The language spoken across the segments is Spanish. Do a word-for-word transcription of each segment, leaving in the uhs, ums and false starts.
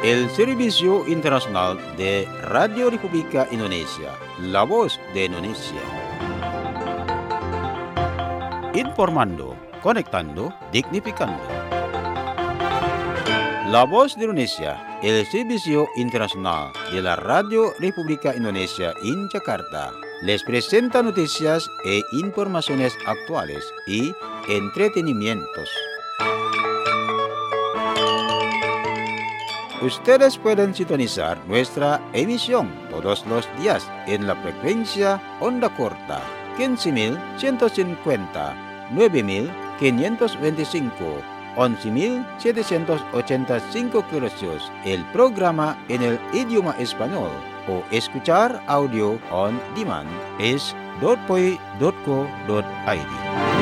el Servicio Internacional de Radio República Indonesia, la voz de Indonesia. Informando, conectando, dignificando. La voz de Indonesia, el Servicio Internacional de la Radio República Indonesia en Jakarta, les presenta noticias e informaciones actuales y entretenimientos. Ustedes pueden sintonizar nuestra emisión todos los días en la frecuencia onda corta quince mil ciento cincuenta, nueve mil quinientos veinticinco, once mil setecientos ochenta y cinco kHz, el programa en el idioma español, o escuchar audio on demand es dot p o i dot co dot i d.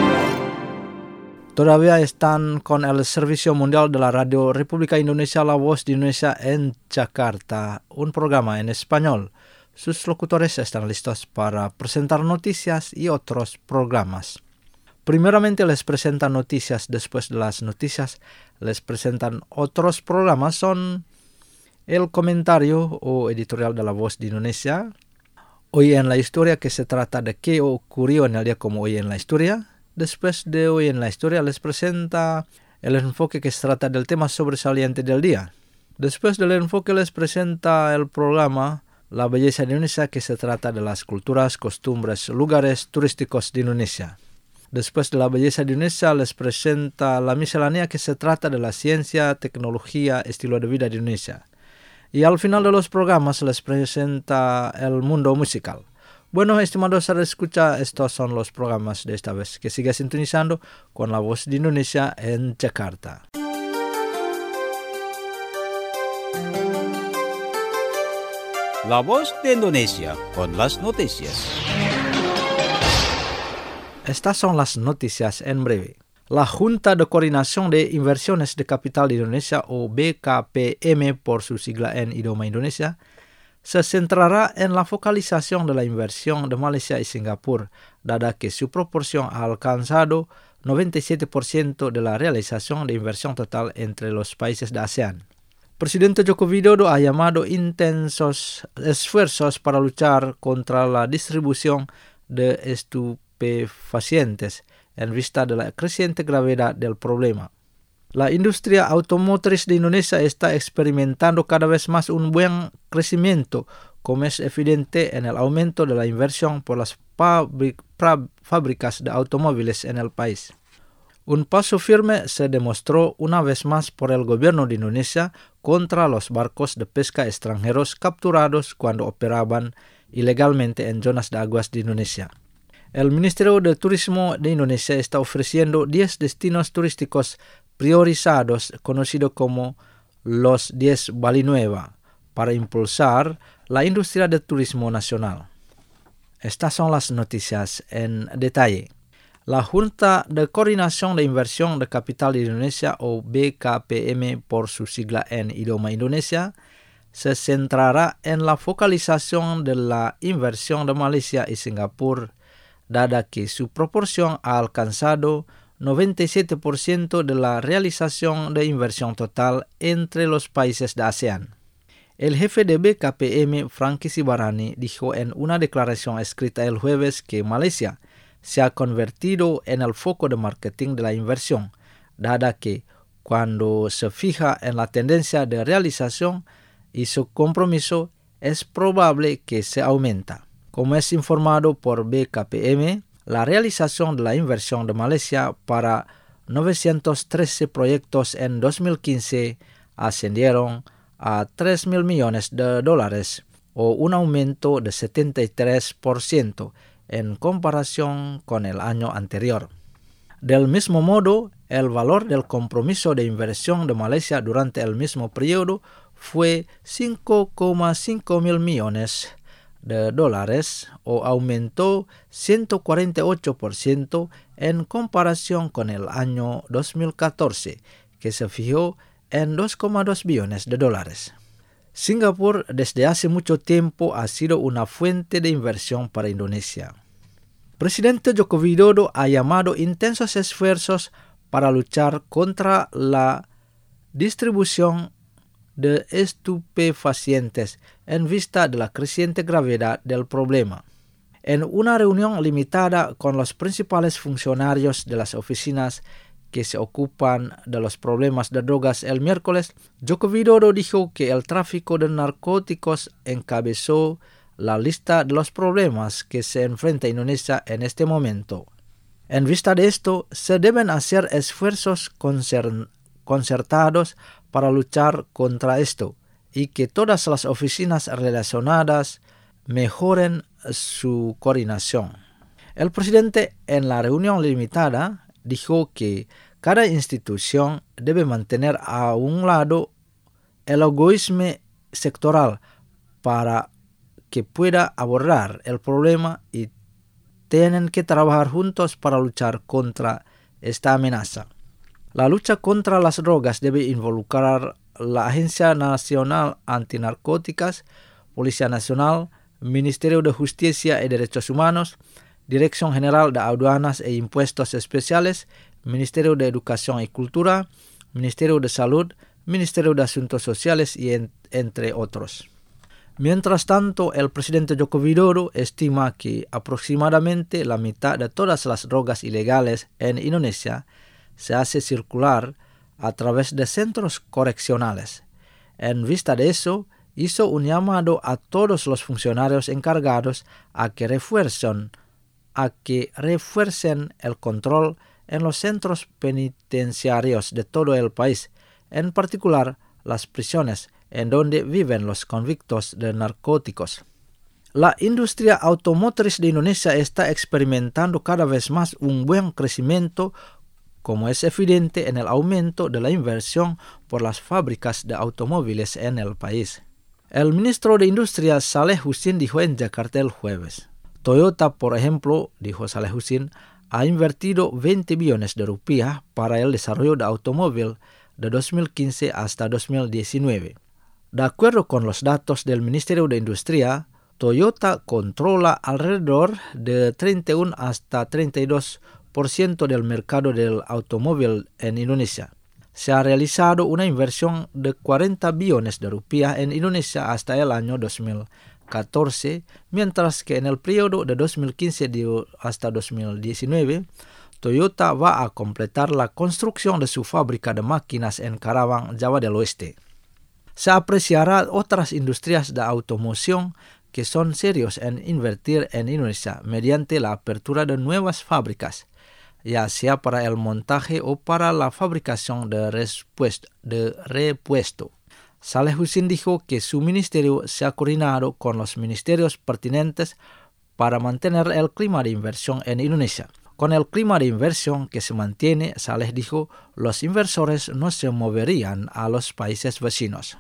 Todavía están con el Servicio Mundial de la Radio República Indonesia, la voz de Indonesia en Jakarta, un programa en español. Sus locutores están listos para presentar noticias y otros programas. Primeramente les presentan noticias, después de las noticias les presentan otros programas. Son el comentario o editorial de la voz de Indonesia. Hoy en la historia, que se trata de qué ocurrió en el día como hoy en la historia. Después de hoy en la historia les presenta el enfoque, que se trata del tema sobresaliente del día. Después del enfoque les presenta el programa La Belleza de Indonesia, que se trata de las culturas, costumbres, lugares turísticos de Indonesia. Después de La Belleza de Indonesia les presenta La Miscelánea, que se trata de la ciencia, tecnología, estilo de vida de Indonesia. Y al final de los programas les presenta El Mundo Musical. Bueno, estimados escucha, estos son los programas de esta vez. Que siga sintonizando con la voz de Indonesia en Jakarta. La voz de Indonesia con las noticias. Estas son las noticias en breve. La Junta de Coordinación de Inversiones de Capital de Indonesia, o B K P M por su sigla en idioma Indonesia, se centrará en la focalización de la inversión de Malaysia y Singapur, dada que su proporción ha alcanzado noventa y siete por ciento de la realización de inversión total entre los países de ASEAN. Presidente Joko Widodo ha llamado intensos esfuerzos para luchar contra la distribución de estupefacientes en vista de la creciente gravedad del problema. La industria automotriz de Indonesia está experimentando cada vez más un buen crecimiento, como es evidente en el aumento de la inversión por las fábricas de automóviles en el país. Un paso firme se demostró una vez más por el gobierno de Indonesia contra los barcos de pesca extranjeros capturados cuando operaban ilegalmente en zonas de aguas de Indonesia. El Ministerio de Turismo de Indonesia está ofreciendo diez destinos turísticos priorizados, conocidos como los diez Bali Nueva, para impulsar la industria de turismo nacional. Estas son las noticias en detalle. La Junta de Coordinación de Inversión de Capital de Indonesia, o B K P M por su sigla en idioma Indonesia, se centrará en la focalización de la inversión de Malaysia y Singapur, dada que su proporción ha alcanzado noventa y siete por ciento de la realización de inversión total entre los países de ASEAN. El jefe de B K P M, Franky Sibarani, dijo en una declaración escrita el jueves que Malaysia se ha convertido en el foco de marketing de la inversión, dada que cuando se fija en la tendencia de realización y su compromiso, es probable que se aumenta. Como es informado por B K P M, la realización de la inversión de Malaysia para novecientos trece proyectos en dos mil quince ascendieron a tres mil millones de dólares, o un aumento de setenta y tres por ciento en comparación con el año anterior. Del mismo modo, el valor del compromiso de inversión de Malaysia durante el mismo periodo fue cinco coma cinco mil millones de dólares, o aumentó ciento cuarenta y ocho por ciento en comparación con el año dos mil catorce, que se fijó en dos coma dos billones de dólares. Singapur desde hace mucho tiempo ha sido una fuente de inversión para Indonesia. Presidente Joko Widodo ha llamado intensos esfuerzos para luchar contra la distribución de estupefacientes en vista de la creciente gravedad del problema. En una reunión limitada con los principales funcionarios de las oficinas que se ocupan de los problemas de drogas el miércoles, Joko Widodo dijo que el tráfico de narcóticos encabezó la lista de los problemas que se enfrenta Indonesia en este momento. En vista de esto, se deben hacer esfuerzos concer- concertados para luchar contra esto y que todas las oficinas relacionadas mejoren su coordinación. El presidente en la reunión limitada dijo que cada institución debe mantener a un lado el egoísmo sectoral para que pueda abordar el problema y tienen que trabajar juntos para luchar contra esta amenaza. La lucha contra las drogas debe involucrar la Agencia Nacional Antinarcóticas, Policía Nacional, Ministerio de Justicia y Derechos Humanos, Dirección General de Aduanas e Impuestos Especiales, Ministerio de Educación y Cultura, Ministerio de Salud, Ministerio de Asuntos Sociales y en, entre otros. Mientras tanto, el presidente Joko Widodo estima que aproximadamente la mitad de todas las drogas ilegales en Indonesia se hace circular a través de centros correccionales. En vista de eso, hizo un llamado a todos los funcionarios encargados a que refuercen, a que refuercen el control en los centros penitenciarios de todo el país, en particular las prisiones en donde viven los convictos de narcóticos. La industria automotriz de Indonesia está experimentando cada vez más un buen crecimiento, como es evidente en el aumento de la inversión por las fábricas de automóviles en el país. El ministro de Industria Saleh Husin dijo en Jakarta el jueves: Toyota, por ejemplo, dijo Saleh Husin, ha invertido veinte billones de rupias para el desarrollo de automóvil de dos mil quince hasta dos mil diecinueve. De acuerdo con los datos del Ministerio de Industria, Toyota controla alrededor de treinta y uno hasta treinta y dos por ciento del mercado del automóvil en Indonesia. Se ha realizado una inversión de cuarenta billones de rupias en Indonesia hasta el año dos mil catorce, mientras que en el periodo de dos mil quince hasta dos mil diecinueve, Toyota va a completar la construcción de su fábrica de máquinas en Karawang, Java del Oeste. Se apreciará otras industrias de automoción que son serios en invertir en Indonesia mediante la apertura de nuevas fábricas, ya sea para el montaje o para la fabricación de repuesto. De repuesto. Saleh Husin dijo que su ministerio se ha coordinado con los ministerios pertinentes para mantener el clima de inversión en Indonesia. Con el clima de inversión que se mantiene, Saleh dijo, los inversores no se moverían a los países vecinos.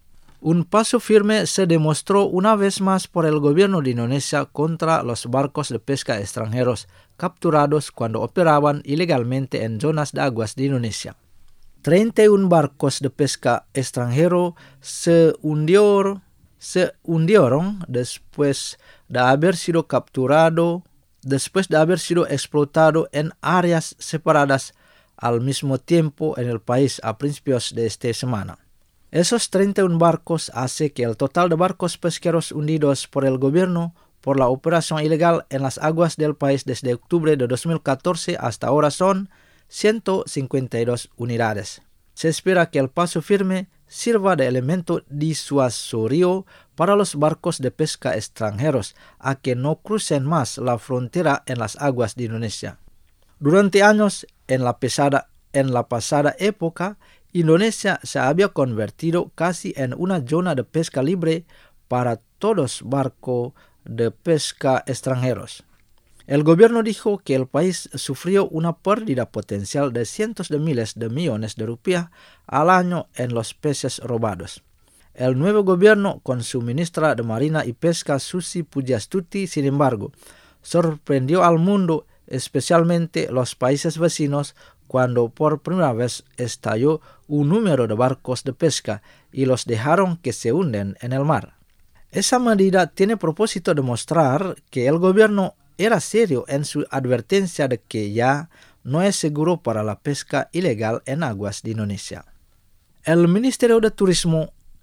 Un paso firme se demostró una vez más por el gobierno de Indonesia contra los barcos de pesca extranjeros capturados cuando operaban ilegalmente en zonas de aguas de Indonesia. treinta y uno barcos de pesca extranjero se hundieron, se hundieron después de haber sido capturado, después de haber sido explotado en áreas separadas al mismo tiempo en el país a principios de esta semana. Esos treinta y uno barcos hace que el total de barcos pesqueros hundidos por el gobierno por la operación ilegal en las aguas del país desde octubre de dos mil catorce hasta ahora son ciento cincuenta y dos unidades. Se espera que el paso firme sirva de elemento disuasorio para los barcos de pesca extranjeros a que no crucen más la frontera en las aguas de Indonesia. Durante años, en la, pesada, en la pasada época, Indonesia se había convertido casi en una zona de pesca libre para todos barcos de pesca extranjeros. El gobierno dijo que el país sufrió una pérdida potencial de cientos de miles de millones de rupias al año en los peces robados. El nuevo gobierno, con su ministra de Marina y Pesca, Susi Pujastuti, sin embargo, sorprendió al mundo, especialmente los países vecinos, cuando por primera vez estalló un número de barcos de pesca y los dejaron que se hunden en el mar. Esa medida tiene propósito de mostrar que el gobierno era serio en su advertencia de que ya no es seguro para la pesca ilegal en aguas de Indonesia. El Ministerio de Turismo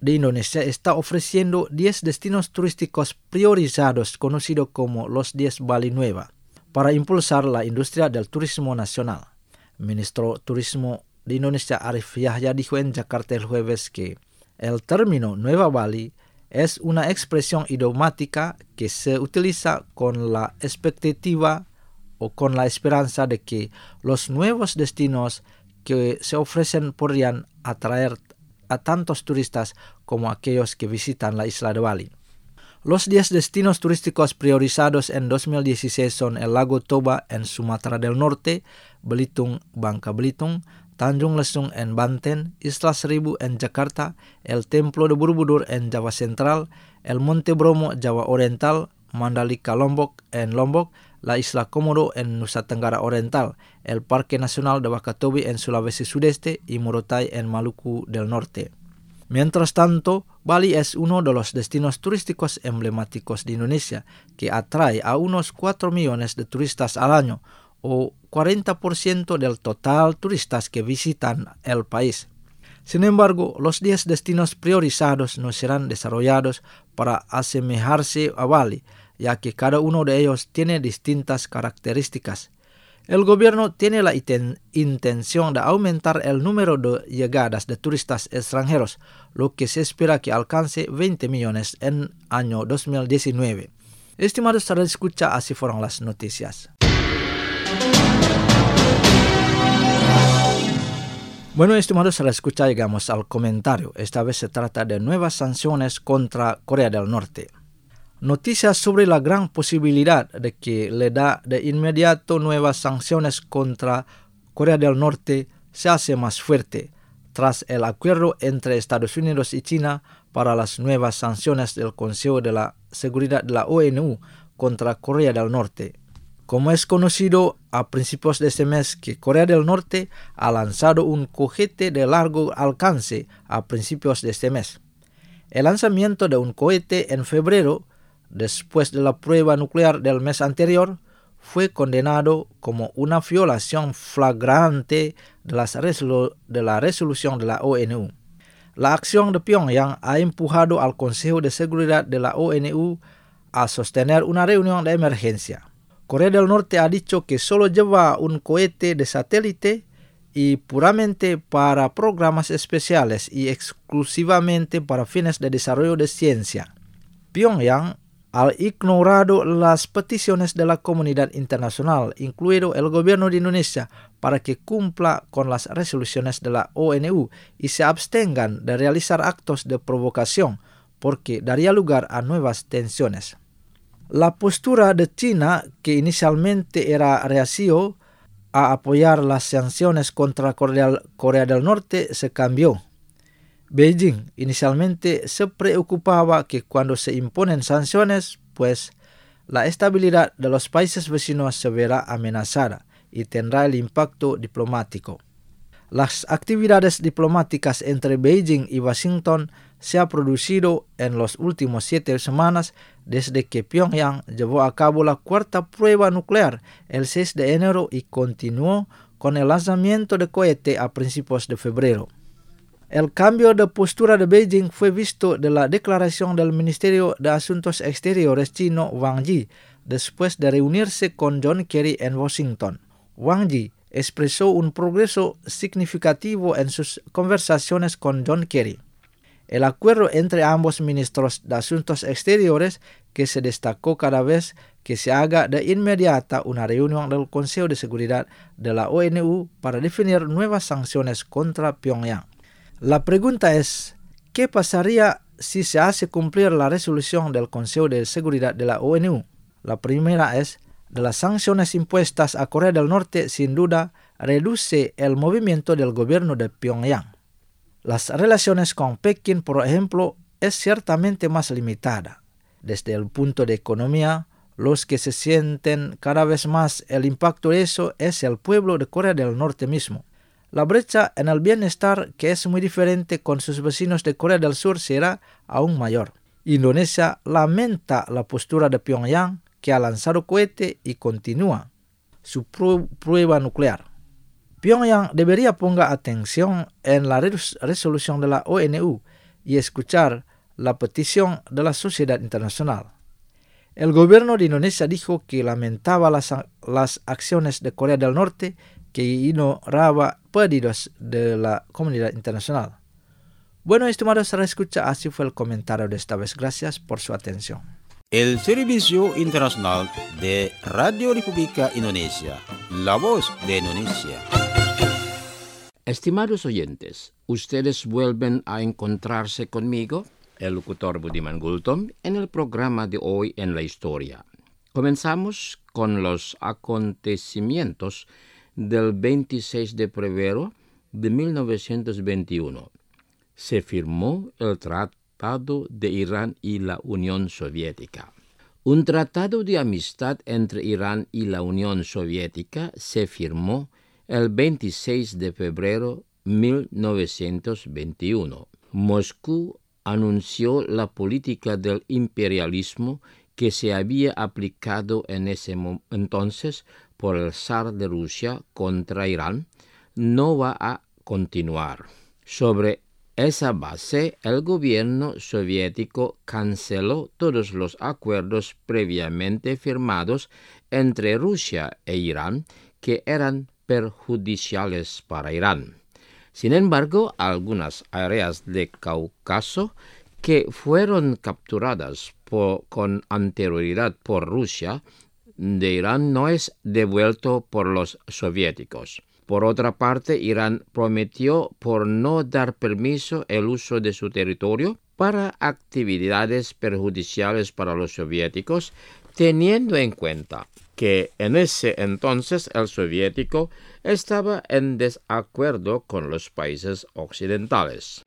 de Indonesia está ofreciendo diez destinos turísticos priorizados conocidos como los diez Bali Nueva para impulsar la industria del turismo nacional. Ministro Turismo de Indonesia Arif Yahya dijo en Jakarta el jueves que el término Nueva Bali es una expresión idiomática que se utiliza con la expectativa o con la esperanza de que los nuevos destinos que se ofrecen podrían atraer a tantos turistas como aquellos que visitan la isla de Bali. Los diez destinos turísticos priorizados en dos mil dieciséis son el Lago Toba en Sumatera del Norte, Belitung, Bangka Belitung, Tanjung Lesung en Banten, Isla Seribu en Jakarta, el Templo de Borobudur en Java Central, el Monte Bromo, Java Oriental, Mandalika Lombok en Lombok, la Isla Komodo en Nusa Tenggara Oriental, el Parque Nacional de Wakatobi en Sulawesi Sudeste y Morotai en Maluku del Norte. Mientras tanto, Bali es uno de los destinos turísticos emblemáticos de Indonesia, que atrae a unos cuatro millones de turistas al año, o cuarenta por ciento del total turistas que visitan el país. Sin embargo, los diez destinos priorizados no serán desarrollados para asemejarse a Bali, ya que cada uno de ellos tiene distintas características. El gobierno tiene la iten- intención de aumentar el número de llegadas de turistas extranjeros, lo que se espera que alcance veinte millones en año dos mil diecinueve. Estimados radioescucha, así fueron las noticias. Bueno, estimados radioescucha, llegamos al comentario. Esta vez se trata de nuevas sanciones contra Corea del Norte. Noticias sobre la gran posibilidad de que le da de inmediato nuevas sanciones contra Corea del Norte se hace más fuerte tras el acuerdo entre Estados Unidos y China para las nuevas sanciones del Consejo de la Seguridad de la O N U contra Corea del Norte. Como es conocido, a principios de este mes que Corea del Norte ha lanzado un cohete de largo alcance a principios de este mes. El lanzamiento de un cohete en febrero, después de la prueba nuclear del mes anterior, fue condenado como una violación flagrante de, las resolu- de la resolución de la O N U. La acción de Pyongyang ha empujado al Consejo de Seguridad de la O N U a sostener una reunión de emergencia. Corea del Norte ha dicho que solo lleva un cohete de satélite y puramente para programas especiales y exclusivamente para fines de desarrollo de ciencia. Pyongyang ha ignorado las peticiones de la comunidad internacional, incluido el gobierno de Indonesia, para que cumpla con las resoluciones de la O N U y se abstengan de realizar actos de provocación, porque daría lugar a nuevas tensiones. La postura de China, que inicialmente era reacio a apoyar las sanciones contra Corea, Corea del Norte, se cambió. Beijing inicialmente se preocupaba que cuando se imponen sanciones, pues la estabilidad de los países vecinos se verá amenazada y tendrá el impacto diplomático. Las actividades diplomáticas entre Beijing y Washington se han producido en las últimas siete semanas desde que Pyongyang llevó a cabo la cuarta prueba nuclear el seis de enero y continuó con el lanzamiento de cohete a principios de febrero. El cambio de postura de Beijing fue visto de la declaración del Ministerio de Asuntos Exteriores chino Wang Yi después de reunirse con John Kerry en Washington. Wang Yi expresó un progreso significativo en sus conversaciones con John Kerry. El acuerdo entre ambos ministros de Asuntos Exteriores, que se destacó cada vez que se haga de inmediata una reunión del Consejo de Seguridad de la O N U para definir nuevas sanciones contra Pyongyang. La pregunta es, ¿qué pasaría si se hace cumplir la resolución del Consejo de Seguridad de la O N U? La primera es, de las sanciones impuestas a Corea del Norte, sin duda, reduce el movimiento del gobierno de Pyongyang. Las relaciones con Pekín, por ejemplo, es ciertamente más limitada. Desde el punto de economía, los que se sienten cada vez más el impacto de eso es el pueblo de Corea del Norte mismo. La brecha en el bienestar, que es muy diferente con sus vecinos de Corea del Sur, será aún mayor. Indonesia lamenta la postura de Pyongyang, que ha lanzado cohete y continúa su pru- prueba nuclear. Pyongyang debería poner atención en la res- resolución de la O N U, y escuchar la petición de la sociedad internacional. El gobierno de Indonesia dijo que lamentaba las, las acciones de Corea del Norte que ignoraba pedidos de la comunidad internacional. Bueno, estimados escucha, así fue el comentario de esta vez. Gracias por su atención. El Servicio Internacional de Radio República Indonesia, la voz de Indonesia. Estimados oyentes, ustedes vuelven a encontrarse conmigo, el locutor Budiman Gultom, en el programa de Hoy en la Historia. Comenzamos con los acontecimientos del veintiséis de febrero de mil novecientos veintiuno. Se firmó el Tratado de Irán y la Unión Soviética. Un tratado de amistad entre Irán y la Unión Soviética se firmó el veintiséis de febrero de mil novecientos veintiuno. Moscú anunció la política del imperialismo que se había aplicado en ese mo- entonces por el zar de Rusia contra Irán no va a continuar. Sobre esa base, el gobierno soviético canceló todos los acuerdos previamente firmados entre Rusia e Irán que eran perjudiciales para Irán. Sin embargo, algunas áreas de Cáucaso que fueron capturadas por, con anterioridad por Rusia de Irán no es devuelto por los soviéticos. Por otra parte, Irán prometió por no dar permiso el uso de su territorio para actividades perjudiciales para los soviéticos, teniendo en cuenta que en ese entonces el soviético estaba en desacuerdo con los países occidentales.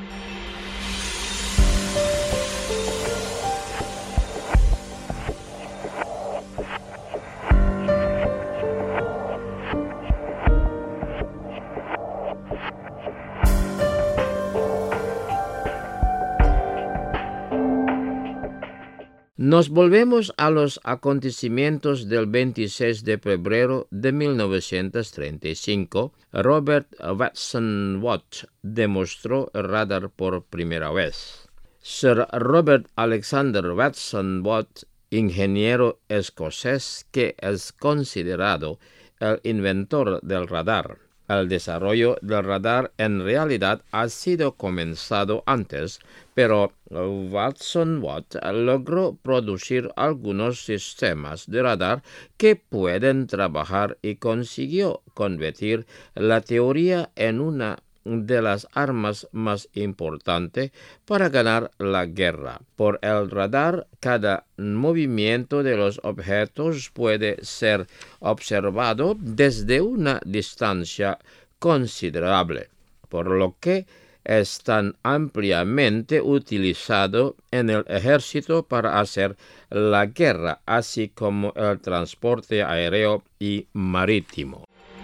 Nos volvemos a los acontecimientos del veintiséis de febrero de mil novecientos treinta y cinco. Robert Watson Watt demostró el radar por primera vez. Sir Robert Alexander Watson Watt, ingeniero escocés que es considerado el inventor del radar. El desarrollo del radar en realidad ha sido comenzado antes, pero Watson Watt logró producir algunos sistemas de radar que pueden trabajar y consiguió convertir la teoría en una de las armas más importantes para ganar la guerra. Por el radar, cada movimiento de los objetos puede ser observado desde una distancia considerable, por lo que es tan ampliamente utilizado en el ejército para hacer la guerra, así como el transporte aéreo y marítimo.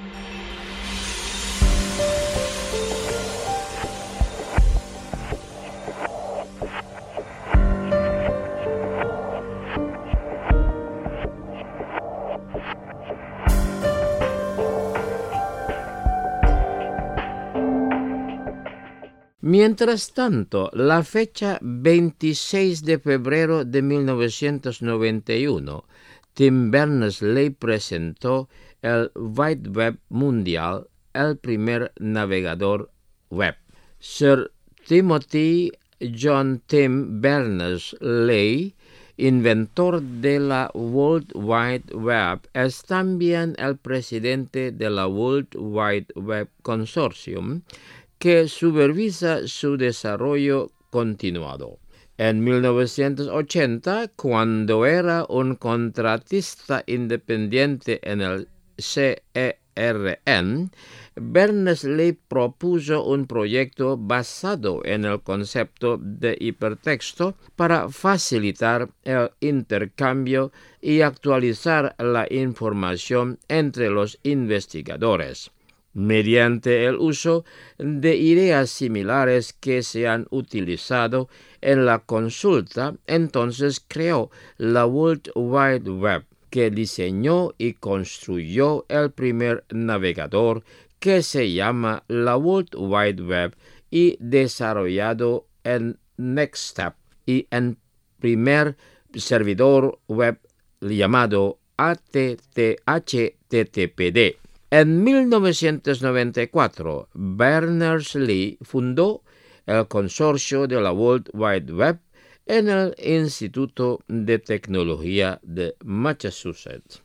Mientras tanto, la fecha veintiséis de febrero de mil novecientos noventa y uno, Tim Berners-Lee presentó el Wide Web Mundial, el primer navegador web. Sir Timothy John Tim Berners-Lee, inventor de la World Wide Web, es también el presidente de la World Wide Web Consortium, que supervisa su desarrollo continuado. En mil novecientos ochenta, cuando era un contratista independiente en el C E R N, Berners-Lee propuso un proyecto basado en el concepto de hipertexto para facilitar el intercambio y actualizar la información entre los investigadores. Mediante el uso de ideas similares que se han utilizado en la consulta, entonces creó la World Wide Web, que diseñó y construyó el primer navegador que se llama la World Wide Web y desarrollado en Nextstep y en primer servidor web llamado H T T P D. En mil novecientos noventa y cuatro, Berners-Lee fundó el consorcio de la World Wide Web en el Instituto de Tecnología de Massachusetts.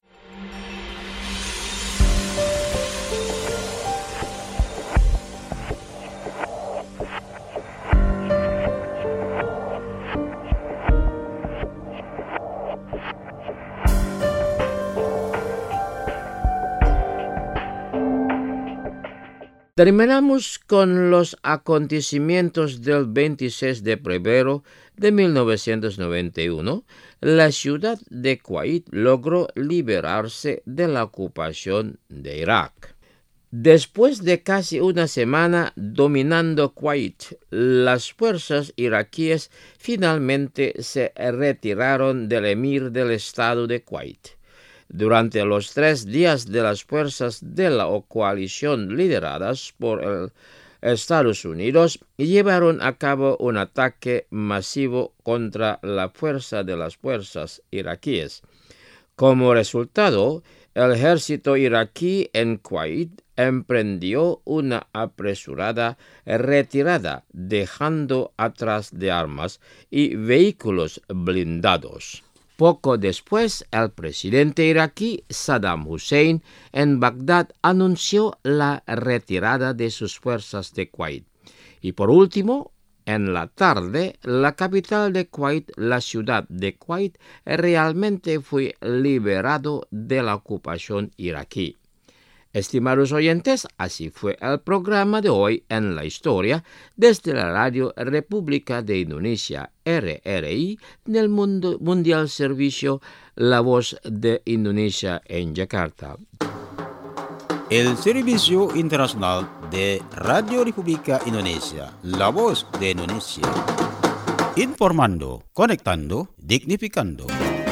Terminamos con los acontecimientos del veintiséis de febrero de mil novecientos noventa y uno. La ciudad de Kuwait logró liberarse de la ocupación de Irak. Después de casi una semana dominando Kuwait, las fuerzas iraquíes finalmente se retiraron del emir del estado de Kuwait. Durante los tres días de las fuerzas de la coalición lideradas por el Estados Unidos llevaron a cabo un ataque masivo contra la fuerza de las fuerzas iraquíes. Como resultado, el ejército iraquí en Kuwait emprendió una apresurada retirada, dejando atrás de armas y vehículos blindados. Poco después, el presidente iraquí Saddam Hussein en Bagdad anunció la retirada de sus fuerzas de Kuwait. Y por último, en la tarde, la capital de Kuwait, la ciudad de Kuwait, realmente fue liberado de la ocupación iraquí. Estimados oyentes, así fue el programa de hoy en la historia desde la Radio República de Indonesia, R R I, del Mundo Mundial Servicio La Voz de Indonesia en Jakarta. El Servicio Internacional de Radio República Indonesia, La Voz de Indonesia. Informando, conectando, dignificando.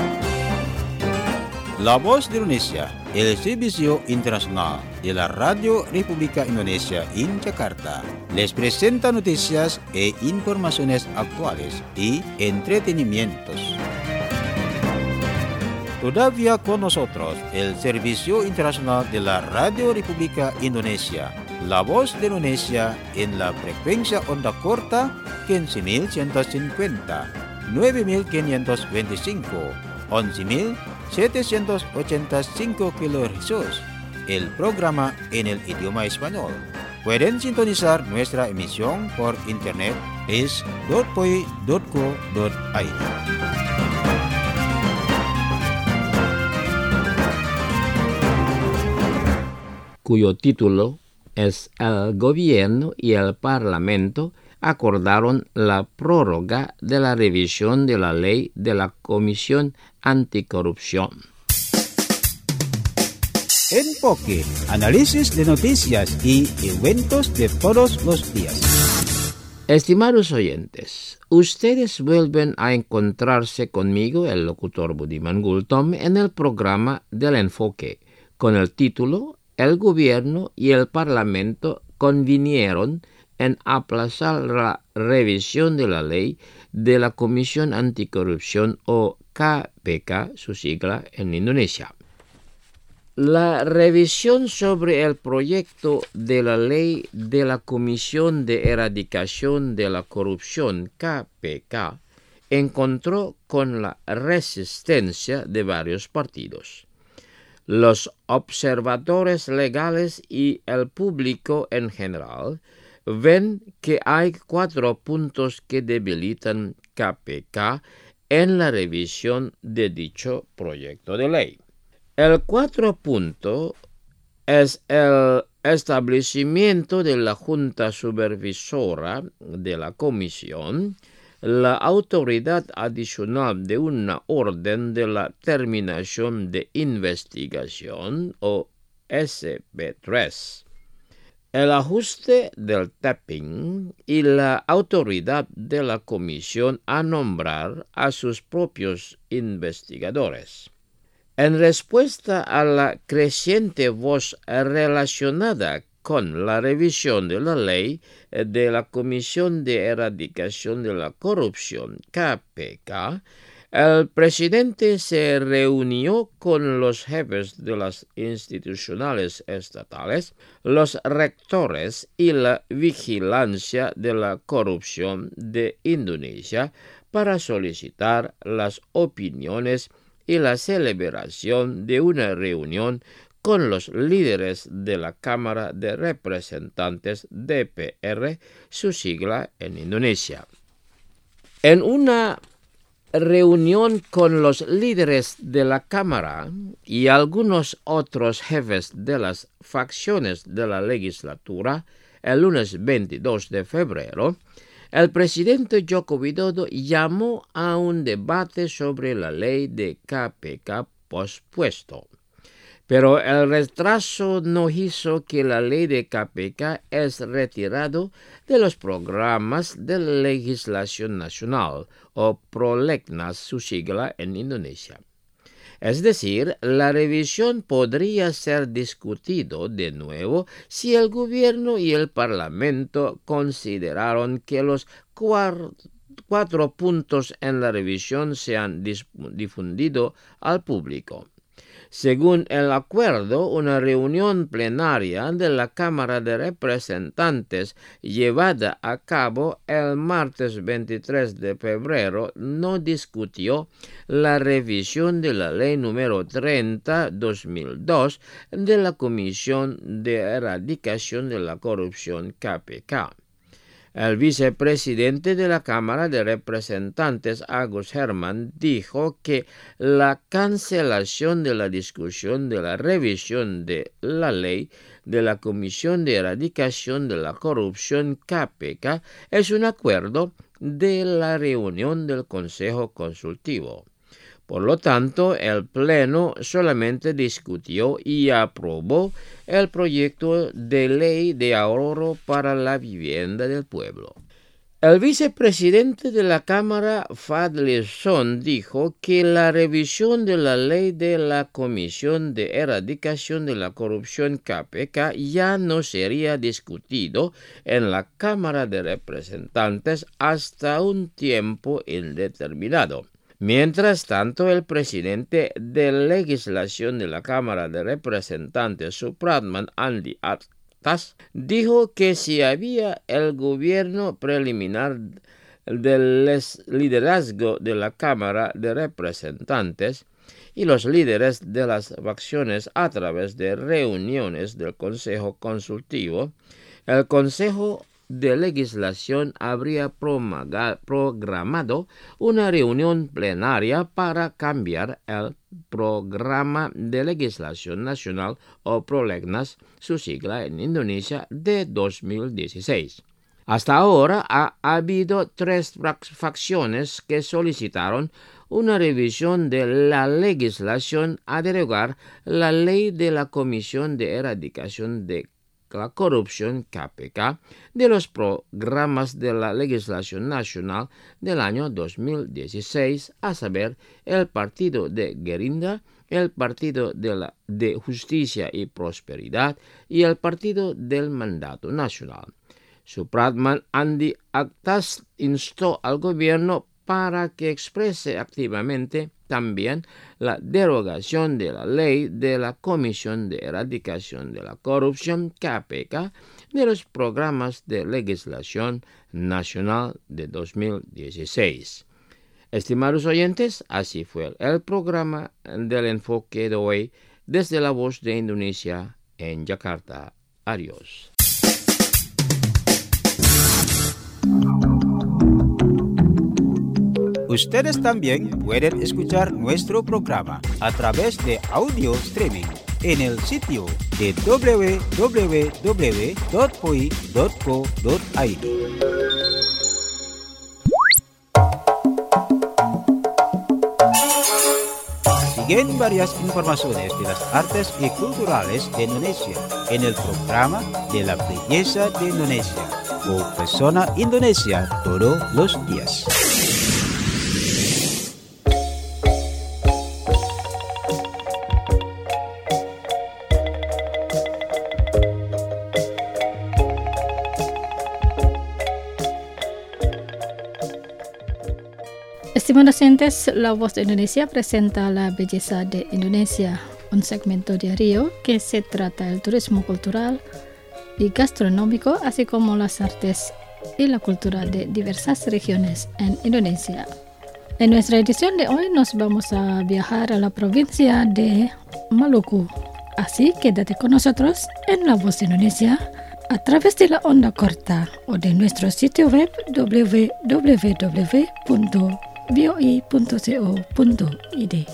La Voz de Indonesia, el Servicio Internacional de la Radio República Indonesia en Jakarta, les presenta noticias e informaciones actuales y entretenimientos. Todavía con nosotros el Servicio Internacional de la Radio República Indonesia, La Voz de Indonesia en la frecuencia onda corta quince mil ciento cincuenta, nueve mil quinientos veinticinco, once mil setecientos ochenta y cinco kilohercios, el programa en el idioma español. Pueden sintonizar nuestra emisión por internet es punto p o i punto co punto i d. Cuyo título es El Gobierno y el Parlamento acordaron la prórroga de la revisión de la ley de la Comisión Anticorrupción. Enfoque, análisis de noticias y eventos de todos los días. Estimados oyentes, ustedes vuelven a encontrarse conmigo, el locutor Budiman Gultom, en el programa del Enfoque, con el título El Gobierno y el Parlamento convinieron en aplazar la revisión de la ley de la Comisión Anticorrupción o K P K, su sigla en Indonesia. La revisión sobre el proyecto de la ley de la Comisión de Erradicación de la Corrupción K P K encontró con la resistencia de varios partidos. Los observadores legales y el público en general ven que hay cuatro puntos que debilitan K P K en la revisión de dicho proyecto de ley. El cuarto punto es el establecimiento de la Junta Supervisora de la Comisión, la autoridad adicional de una orden de la terminación de investigación o S B tres. El ajuste del tapping y la autoridad de la comisión a nombrar a sus propios investigadores. En respuesta a la creciente voz relacionada con la revisión de la ley de la Comisión de Erradicación de la Corrupción, K P K, el presidente se reunió con los jefes de las instituciones estatales, los rectores y la vigilancia de la corrupción de Indonesia para solicitar las opiniones y la celebración de una reunión con los líderes de la Cámara de Representantes D P R, su sigla en Indonesia. En una reunión con los líderes de la Cámara y algunos otros jefes de las facciones de la legislatura el lunes veintidós de febrero, el presidente Joko Widodo llamó a un debate sobre la ley de K P K pospuesto. Pero el retraso no hizo que la ley de K P K es retirado de los programas de legislación nacional, o Prolegnas, su sigla en Indonesia. Es decir, la revisión podría ser discutido de nuevo si el gobierno y el parlamento consideraron que los cuatro, cuatro puntos en la revisión se han difundido al público. Según el acuerdo, una reunión plenaria de la Cámara de Representantes llevada a cabo el martes veintitrés de febrero no discutió la revisión de la Ley número treinta barra dos mil dos de la Comisión de Erradicación de la Corrupción, K P K. El vicepresidente de la Cámara de Representantes, Agus Herman, dijo que la cancelación de la discusión de la revisión de la ley de la Comisión de Erradicación de la Corrupción, K P K, es un acuerdo de la reunión del Consejo Consultivo. Por lo tanto, el Pleno solamente discutió y aprobó el proyecto de ley de ahorro para la vivienda del pueblo. El vicepresidente de la Cámara, Fadli Zon, dijo que la revisión de la ley de la Comisión de Erradicación de la Corrupción, K P K, ya no sería discutido en la Cámara de Representantes hasta un tiempo indeterminado. Mientras tanto, el presidente de legislación de la Cámara de Representantes, Supratman Andi Aktas, dijo que si había el gobierno preliminar del liderazgo de la Cámara de Representantes y los líderes de las facciones a través de reuniones del Consejo Consultivo, el Consejo de Legislación habría programado una reunión plenaria para cambiar el Programa de Legislación Nacional, o Prolegnas, su sigla en Indonesia, de dos mil dieciséis. Hasta ahora ha habido tres facciones que solicitaron una revisión de la legislación a derogar la ley de la Comisión de Erradicación de la Corrupción, K P K, de los programas de la legislación nacional del año dos mil dieciséis, a saber, el Partido de Gerindra, el Partido de, la, de Justicia y Prosperidad y el Partido del Mandato Nacional. Supratman Andi Aktas instó al gobierno para que exprese activamente también la derogación de la ley de la Comisión de Erradicación de la Corrupción, K P K, de los programas de legislación nacional de dos mil dieciséis. Estimados oyentes, así fue el programa del enfoque de hoy desde la Voz de Indonesia en Yakarta. Adiós. Ustedes también pueden escuchar nuestro programa a través de audio streaming en el sitio de doble u doble u doble u punto p o i punto co punto i d. Siguen varias informaciones de las artes y culturales de Indonesia en el programa de la belleza de Indonesia o Persona Indonesia todos los días. Estimados oyentes, La Voz de Indonesia presenta la belleza de Indonesia, un segmento diario que se trata del turismo cultural y gastronómico, así como las artes y la cultura de diversas regiones en Indonesia. En nuestra edición de hoy nos vamos a viajar a la provincia de Maluku, así quédate con nosotros en La Voz de Indonesia a través de la onda corta o de nuestro sitio web w w w punto v o i punto co punto i d.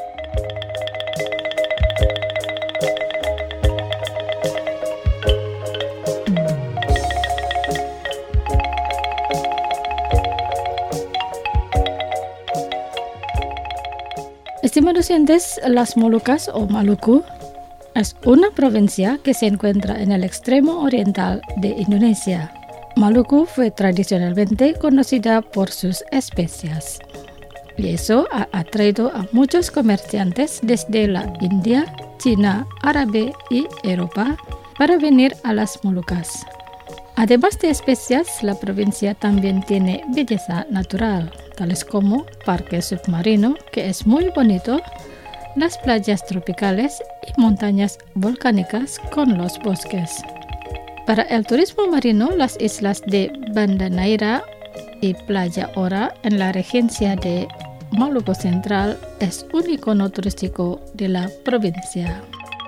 Estimados oyentes, las Molucas o Maluku es una provincia que se encuentra en el extremo oriental de Indonesia. Maluku fue tradicionalmente conocida por sus especias, y eso ha atraído a muchos comerciantes desde la India, China, Árabe y Europa para venir a las Molucas. Además de especias, la provincia también tiene belleza natural, tales como parque submarino, que es muy bonito, las playas tropicales y montañas volcánicas con los bosques. Para el turismo marino, las islas de Banda Neira y Playa Ora en la regencia de Maluku Central es un icono turístico de la provincia.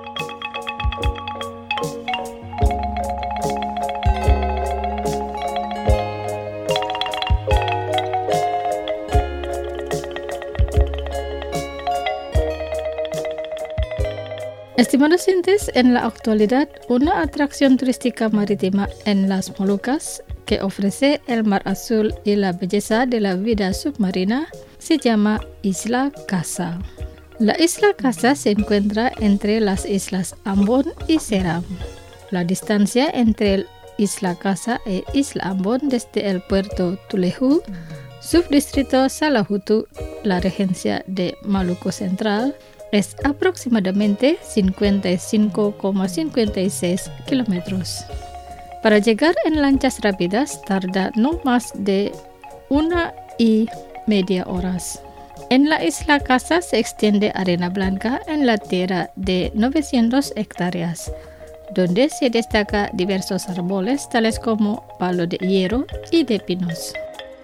Estimados oyentes, en la actualidad, una atracción turística marítima en las Molucas que ofrece el mar azul y la belleza de la vida submarina se llama Isla Casa. La Isla Casa se encuentra entre las islas Ambon y Seram. La distancia entre Isla Casa e Isla Ambon desde el puerto Tulehu, subdistrito Salahutu, la regencia de Maluku Central, es aproximadamente cincuenta y cinco coma cincuenta y seis kilómetros. Para llegar en lanchas rápidas tarda no más de una y media horas. En la Isla Casa se extiende arena blanca en la tierra de novecientas hectáreas, donde se destaca diversos árboles tales como palo de hierro y de pinos.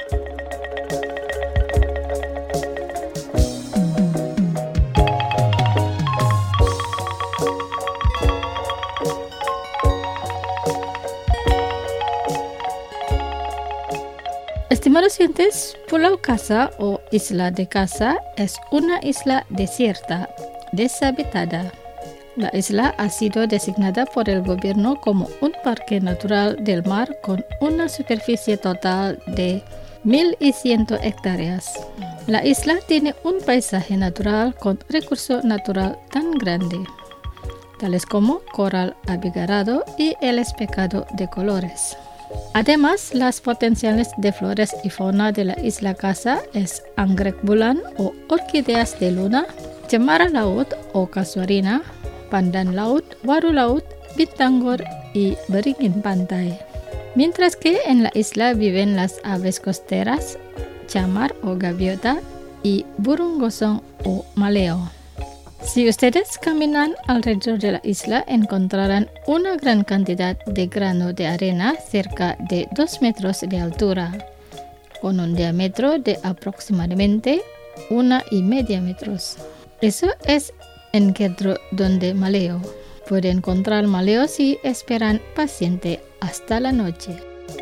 Estimados oyentes, Pulau Casa o Isla de Casa es una isla desierta, deshabitada. La isla ha sido designada por el gobierno como un parque natural del mar con una superficie total de mil cien hectáreas. La isla tiene un paisaje natural con recurso natural tan grande, tales como coral abigarrado y el especado de colores. Además, las potenciales de flores y fauna de la Isla Casa es anggrek bulan o orquídeas de luna, cemara laut o casuarina, pandan laut, waru laut, bintanggor y beringin pantai. Mientras que en la isla viven las aves costeras, chamar o gaviota y burung gosong o maleo. Si ustedes caminan alrededor de la isla, encontrarán una gran cantidad de grano de arena cerca de dos metros de altura, con un diámetro de aproximadamente una y media metros. Eso es en Kedro donde maleo. Puede encontrar maleo si esperan paciente hasta la noche.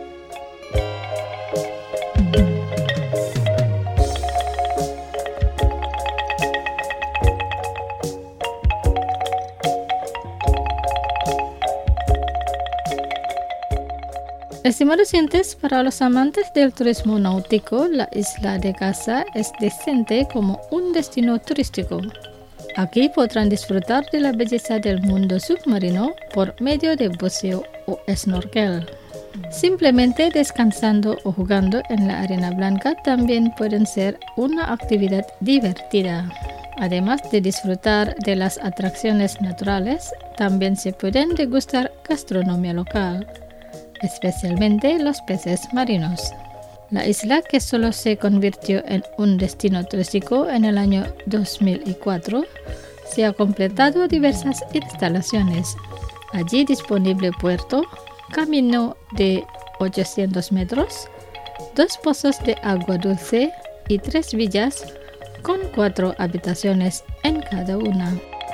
Estimados oyentes, para los amantes del turismo náutico, la Isla de Casa es decente como un destino turístico. Aquí podrán disfrutar de la belleza del mundo submarino por medio de buceo o snorkel. Simplemente descansando o jugando en la arena blanca también pueden ser una actividad divertida. Además de disfrutar de las atracciones naturales, también se pueden degustar gastronomía local, especialmente los peces marinos. La isla, que solo se convirtió en un destino turístico en el año dos mil cuatro, se ha completado diversas instalaciones. Allí disponible puerto, camino de ochocientos metros, dos pozos de agua dulce y tres villas con cuatro habitaciones en cada una.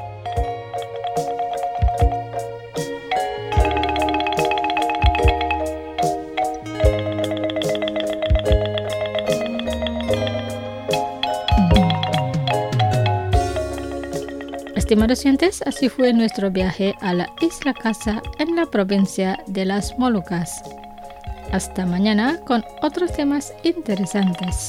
Estimados oyentes, así fue nuestro viaje a la Isla Casa en la provincia de las Molucas. Hasta mañana con otros temas interesantes.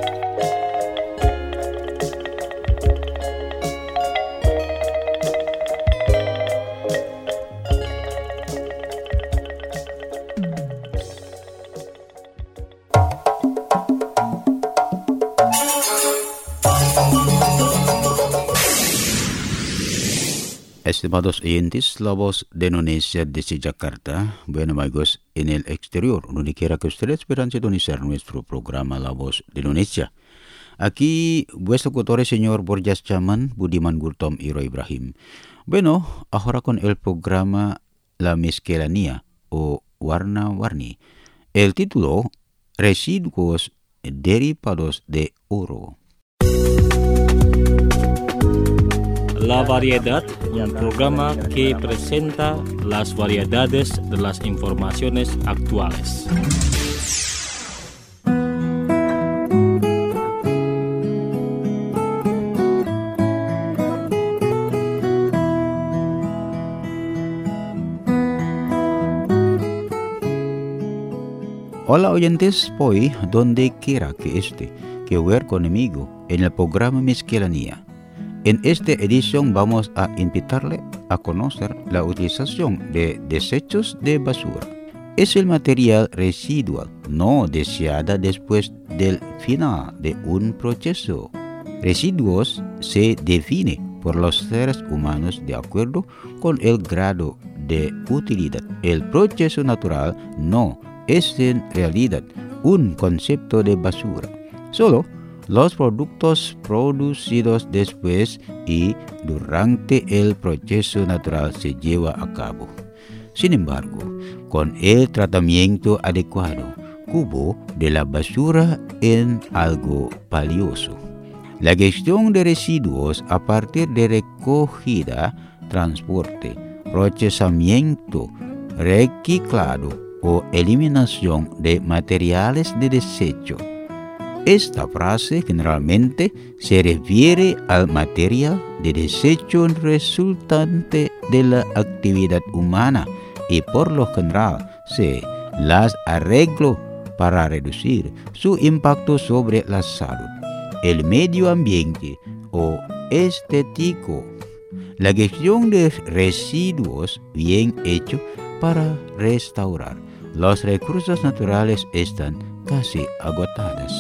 Estimados oyentes, la voz de Indonesia desde Jakarta. Bueno, amigos, en el exterior, donde quiera que ustedes puedan sintonizar nuestro programa La Voz de Indonesia. Aquí, vuestro locutor, señor Borjas Chaman, Budiman Gultom y Roy Ibrahim. Bueno, ahora con el programa La Miscelánea o Warna-Warni. El título, Residuos Derivados de Oro. La Variedad, un programa que presenta las variedades de las informaciones actuales. Hola oyentes, hoy donde quiera que esté, que ver conmigo en el programa Miscelánea. En esta edición vamos a invitarle a conocer la utilización de desechos de basura. Es el material residual no deseada después del final de un proceso. Residuos se define por los seres humanos de acuerdo con el grado de utilidad. El proceso natural no es en realidad un concepto de basura. Solo los productos producidos después y durante el proceso natural se lleva a cabo. Sin embargo, con el tratamiento adecuado, cubo de la basura en algo valioso. La gestión de residuos a partir de recogida, transporte, procesamiento, reciclado o eliminación de materiales de desecho. Esta frase generalmente se refiere al material de desecho resultante de la actividad humana y por lo general se las arregló para reducir su impacto sobre la salud, el medio ambiente o estético. La gestión de residuos bien hecho para restaurar los recursos naturales están casi agotadas.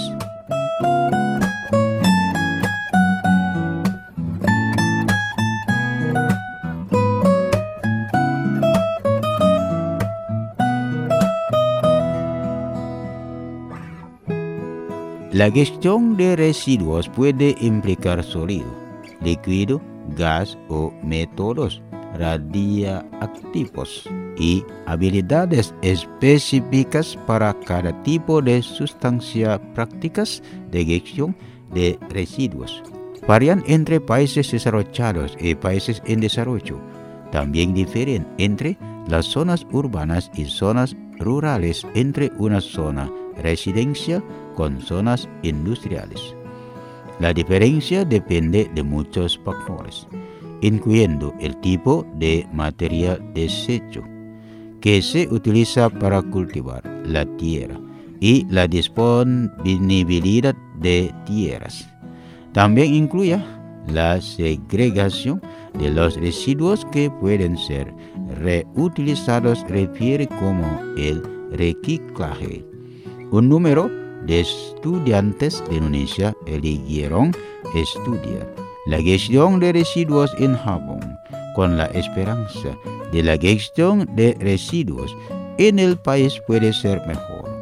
La gestión de residuos puede implicar sólido, líquido, gas o métodos radiactivos y habilidades específicas para cada tipo de sustancia. Prácticas de gestión de residuos varían entre países desarrollados y países en desarrollo. También difieren entre las zonas urbanas y zonas rurales, entre una zona residencial con zonas industriales. La diferencia depende de muchos factores, incluyendo el tipo de material desecho que se utiliza para cultivar la tierra y la disponibilidad de tierras. También incluye la segregación de los residuos que pueden ser reutilizados, refiere como el reciclaje. Un número de estudiantes de Indonesia eligieron estudiar la gestión de residuos en Japón con la esperanza de la gestión de residuos en el país puede ser mejor.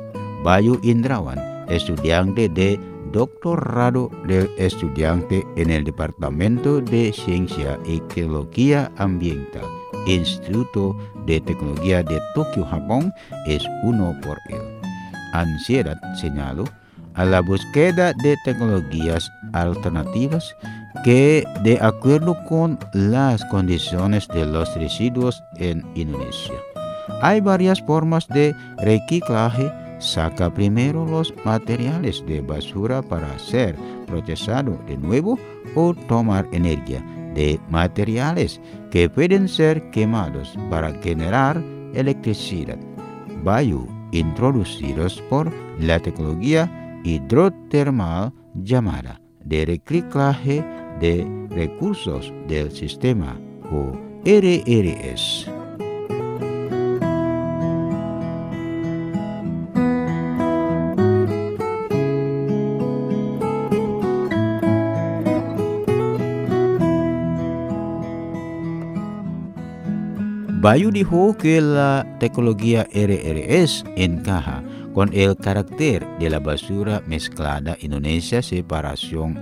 Bayu Indrawan, estudiante de doctorado del estudiante en el Departamento de Ciencia y Tecnología Ambiental, Instituto de Tecnología de Tokio, Japón, es uno por él. Ansiedad, señaló, a la búsqueda de tecnologías alternativas que, de acuerdo con las condiciones de los residuos en Indonesia. Hay varias formas de reciclaje. Saca primero los materiales de basura para ser procesado de nuevo o tomar energía de materiales que pueden ser quemados para generar electricidad. Bayu introducidos por la tecnología hidrotermal llamada de reciclaje de recursos del sistema o R R S. Bayu dijo que la tecnología R R S encaja con el carácter de la basura mezclada Indonesia, separación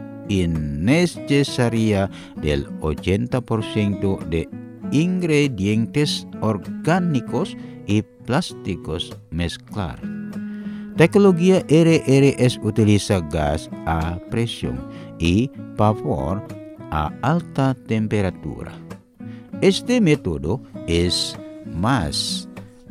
innecesaria del ochenta por ciento de ingredientes orgánicos y plásticos mezclar. Tecnología R R S utiliza gas a presión y vapor a alta temperatura. Este método es más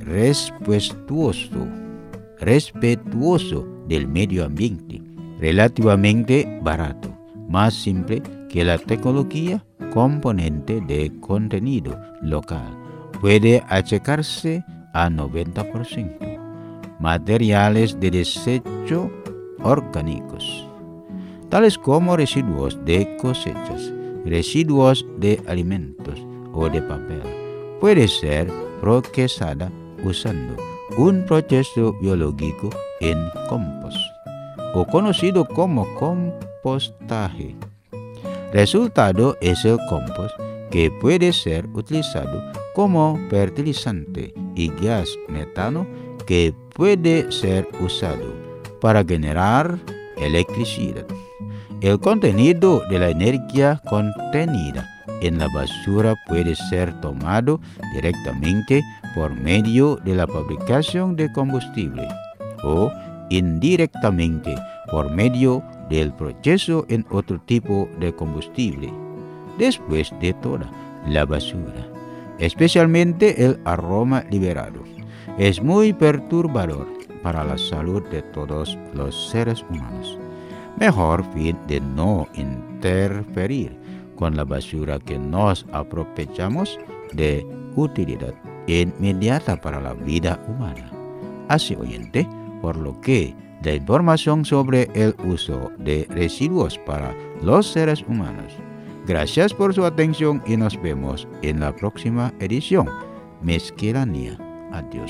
respetuoso, respetuoso del medio ambiente, relativamente barato, más simple que la tecnología componente de contenido local. Puede achicarse a noventa por ciento. Materiales de desecho orgánicos, tales como residuos de cosechas, residuos de alimentos o de papel, puede ser procesada usando un proceso biológico en compost, o conocido como compostaje. Resultado es el compost, que puede ser utilizado como fertilizante, y gas metano, que puede ser usado para generar electricidad. El contenido de la energía contenida en la basura puede ser tomado directamente por medio de la fabricación de combustible o indirectamente por medio del proceso en otro tipo de combustible. Después de toda la basura, especialmente el aroma liberado, es muy perturbador para la salud de todos los seres humanos. Mejor fin de no interferir con la basura que nos aprovechamos de utilidad inmediata para la vida humana. Así oyente, por lo que la información sobre el uso de residuos para los seres humanos. Gracias por su atención y nos vemos en la próxima edición. Mezquelanía. Adiós.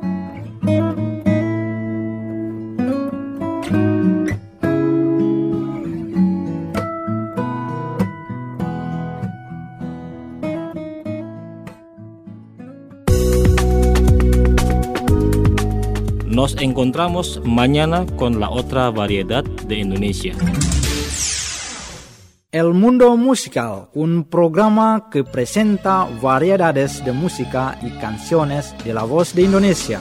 Nos encontramos mañana con la otra variedad de Indonesia. El Mundo Musical, un programa que presenta variedades de música y canciones de la voz de Indonesia.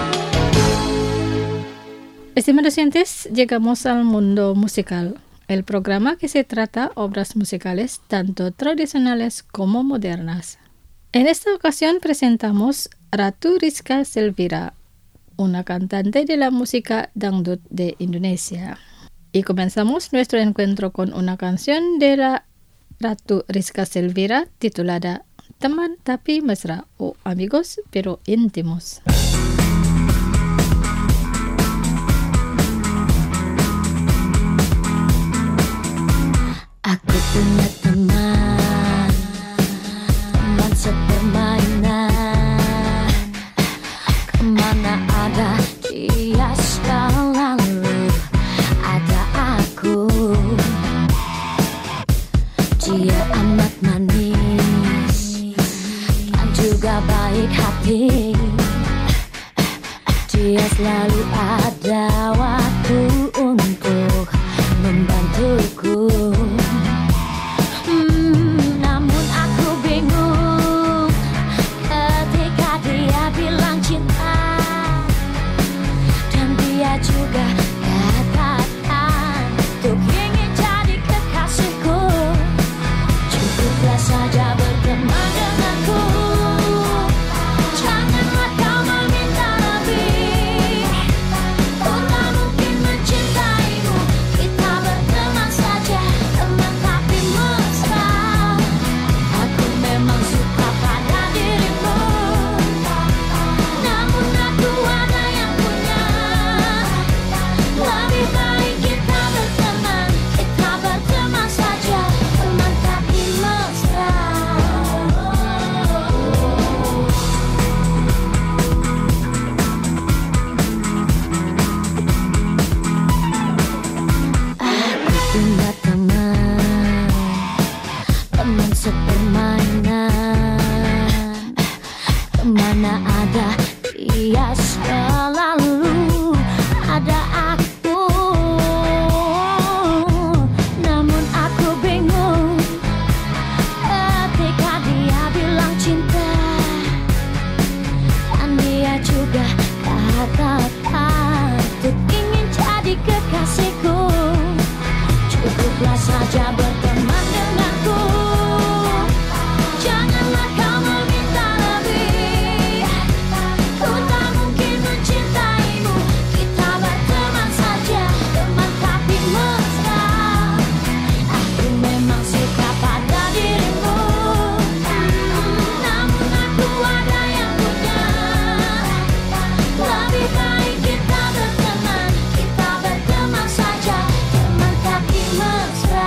Estimados oyentes, llegamos al Mundo Musical, el programa que se trata obras musicales tanto tradicionales como modernas. En esta ocasión presentamos Ratu Rizka Selvira, una cantante de la música dangdut de Indonesia. Y comenzamos nuestro encuentro con una canción de la Ratu Rizka Selvira titulada Teman Tapi Mesra o Amigos Pero Íntimos. Aku punya teman, teman sepermainan, kemana ada dia selalu ada aku. Dia amat manis dan juga baik hati, dia selalu ada ada waktu untuk membantuku. Hmm, namun aku bingung ketika dia bilang cinta, dan dia juga katakan untuk ingin jadi kekasihku. Cukuplah saja berteman denganku, janganlah kau meminta lebih. Ku tak mungkin mencintaimu, kita berteman saja, teman tapi mesra. Aku memang suka pada dirimu, namun aku ada yang punya. Lebih baik kita berteman, kita berteman saja, teman tapi mesra. Aku punya teman, teman sepermainan. Kemana ada dia selalu ada aku. Namun aku bingung ketika dia bilang cinta, dan dia juga katakan untuk ingin jadi kekasihku. Cukuplah saja berteman denganku, janganlah kau meminta lebih. Ku tak mungkin mencintaimu, kita berteman saja, teman tapi mesra. Aku memang suka pada dirimu, namun aku ada yang punya. Lebih baik kita berteman, kita berteman saja, teman tapi mesra.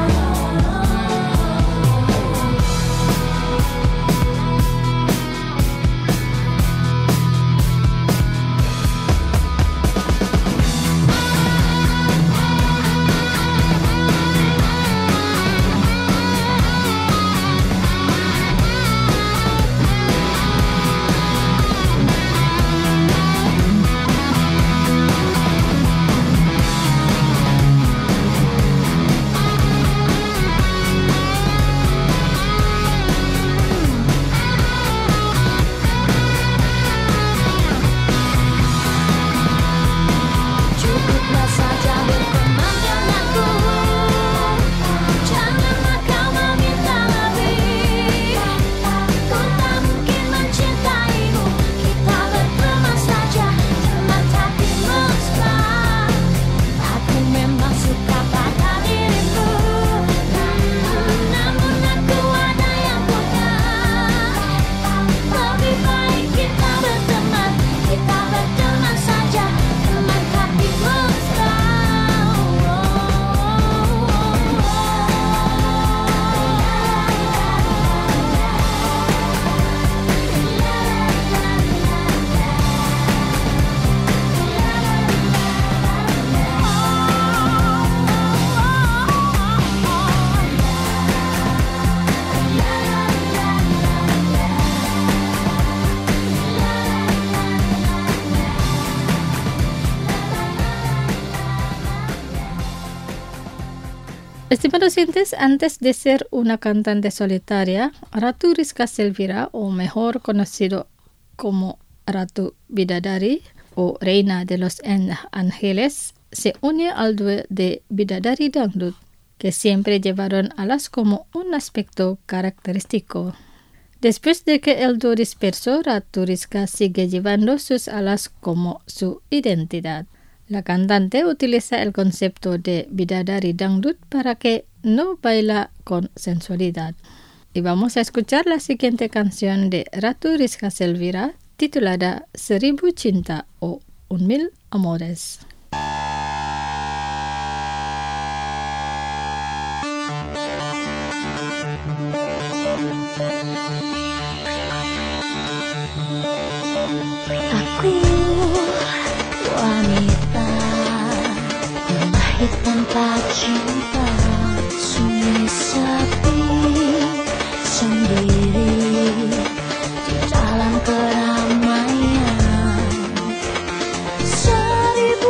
Cukuplah saja berteman denganku, janganlah kau meminta lebih. Ku tak mungkin mencintaimu, kita berteman saja, teman tapi mesra. Aku memang suka pada dirimu, namun aku ada yang punya. Lebih baik kita berteman, kita berteman saja, teman tapi mesra. Estimados oyentes, antes de ser una cantante solitaria, Ratu Rizka Silvira, o mejor conocido como Ratu Bidadari o Reina de los Ángeles, se une al dúo de Bidadari Dangdut, que siempre llevaron alas como un aspecto característico. Después de que el dúo dispersó, Ratu Rizka sigue llevando sus alas como su identidad. La cantante utiliza el concepto de Bidadari Dangdut para que no baila con sensualidad. Y vamos a escuchar la siguiente canción de Ratu Rizka Silvira titulada Seribu Cinta o Un Mil Amores. Aku wanita terlahir tanpa cinta, sunyi sepi sendiri di dalam keramaian. Seribu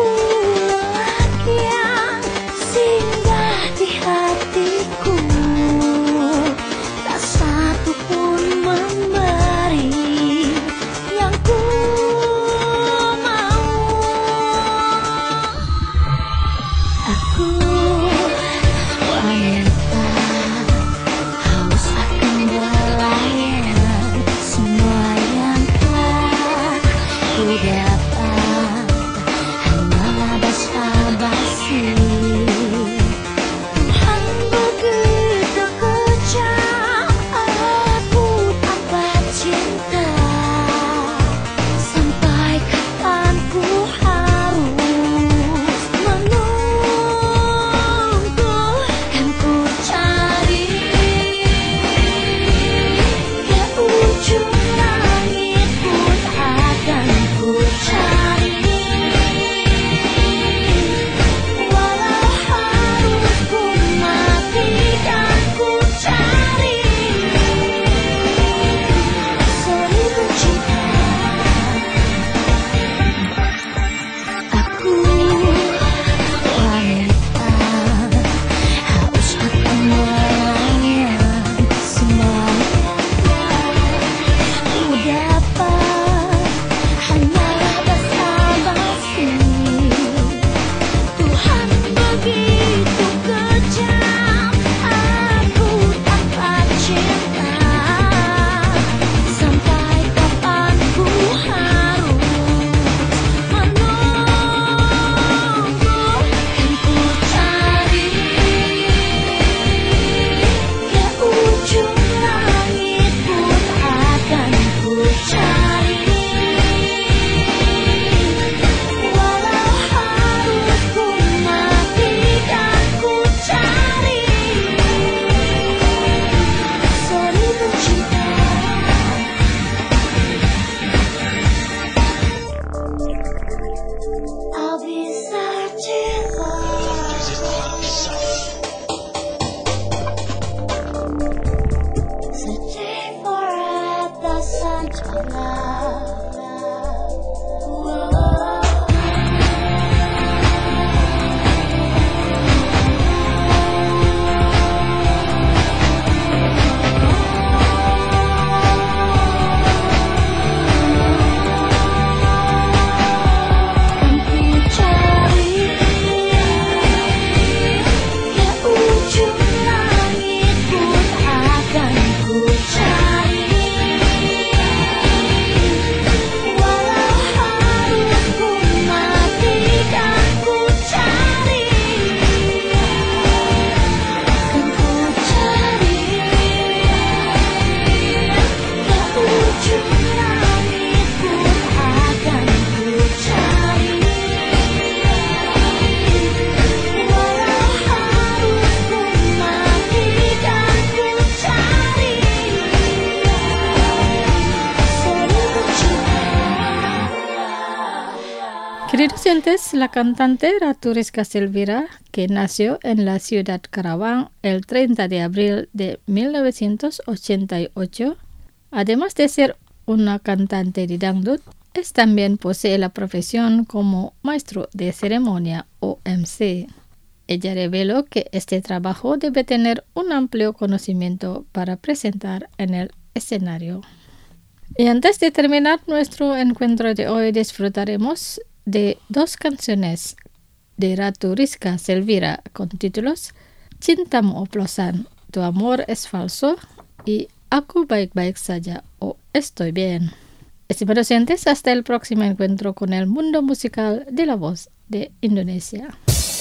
Queridos oyentes, la cantante Ratu Rizka Silvira, que nació en la ciudad Karawang el treinta de abril de mil novecientos ochenta y ocho, además de ser una cantante de dangdut, es también posee la profesión como maestro de ceremonia o M C. Ella reveló que este trabajo debe tener un amplio conocimiento para presentar en el escenario. Y antes de terminar nuestro encuentro de hoy, disfrutaremos de dos canciones de Ratu Rizka Silvira con títulos Cintamu Oplosan, Tu Amor Es Falso y Aku Baik-Baik Saja o Estoy Bien. Estimados oyentes, hasta el próximo encuentro con el mundo musical de la voz de Indonesia.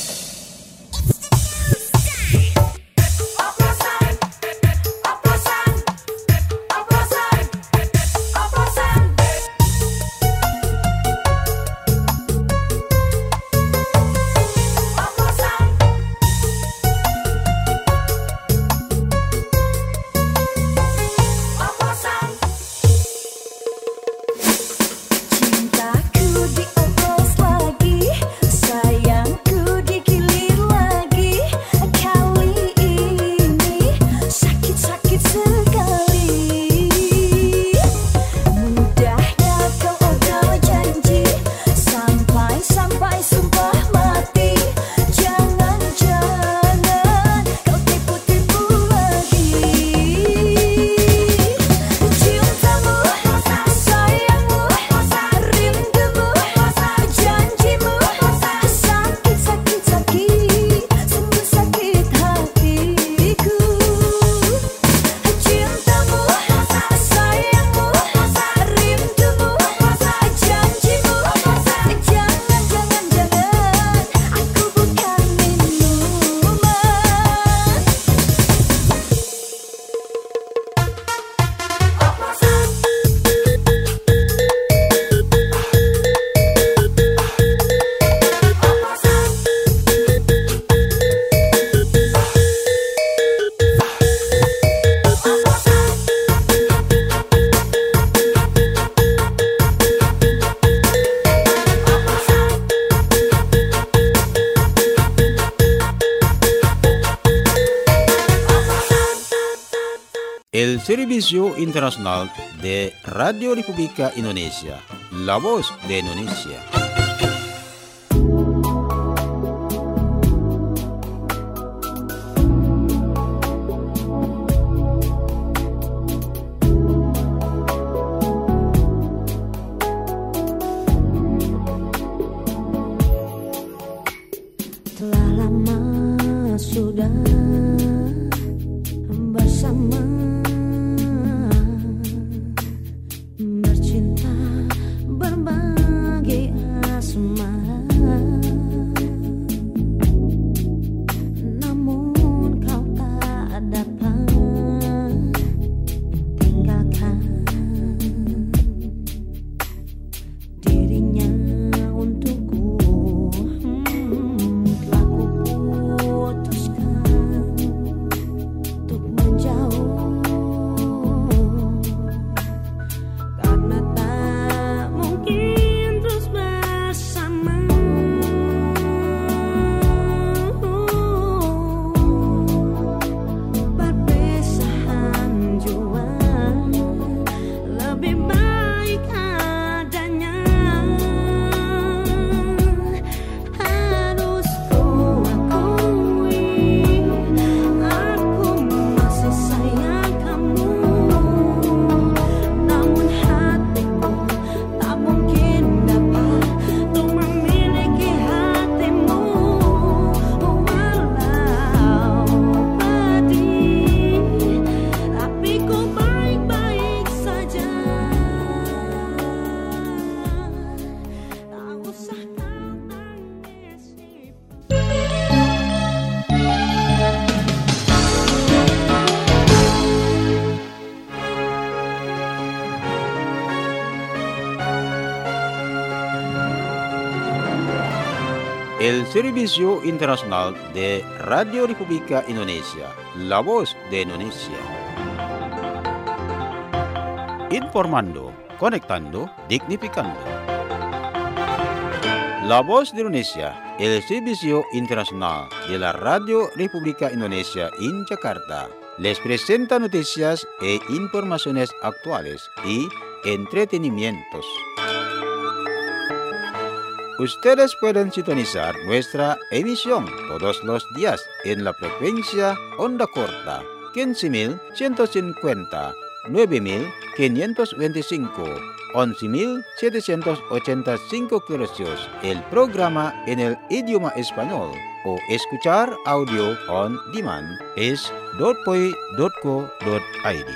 Cintaku dioplos lagi, sayangku digilir lagi. Kali ini sakit-sakit sekali. Mudahnya kau udah janji, sampai-sampai sumpah mati. Jangan-jangan kau tipu-tipu lagi. Cintamu, sayangmu, rindumu, janjimu, sakit-sakit sakit, sungguh sakit hatiku. Cintamu, sayangmu, rindumu, janjimu, jangan-jangan jangan aku bukan minuman. El Servicio Internacional de Radio República Indonesia, La Voz de Indonesia. Telah lama sudah bersama, bercinta, berbagi asmara. Namun kau tak dapat tinggalkan dirinya untukku. Hmm, telah kuputuskan untuk menjauh, karena tak mungkin terus bersama. Perpisahan jua lebih baik adanya. Harus ku akui, aku masih sayang kamu. Namun hatiku tak mungkin dapat untuk memiliki hatimu. Walau pedih, tapi ku baik-baik saja. Tak usah kau tangisi. El Servicio Internacional de Radio República Indonesia, La Voz de Indonesia. Informando, conectando, dignificando. La Voz de Indonesia, el servicio internacional de la Radio República Indonesia en Jakarta, les presenta noticias e informaciones actuales y entretenimientos. Ustedes pueden sintonizar nuestra emisión todos los días en la frecuencia onda corta quince mil ciento cincuenta, nueve mil quinientos veinticinco, once mil setecientos ochenta y cinco kHz, el programa en el idioma español, o escuchar audio on demand es dot p o i dot co dot i d.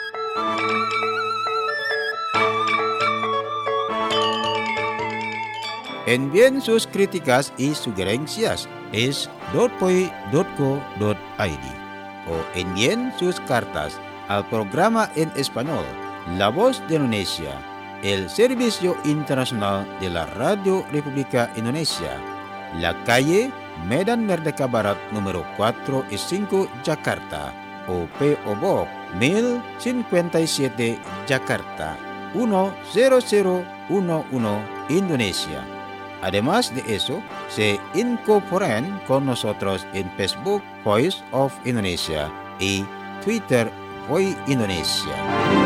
Envíen sus críticas y sugerencias es dot p o i dot co dot i d o envíen sus cartas al programa en español La Voz de Indonesia, el servicio internacional de la Radio República Indonesia, la calle Medan Merdeka Barat número cuatro y cinco, Jakarta, o P O Box mil cincuenta y siete, Jakarta, uno cero cero uno uno, Indonesia. Además de eso, se incorporan con nosotros en Facebook Voice of Indonesia y Twitter Voice Indonesia.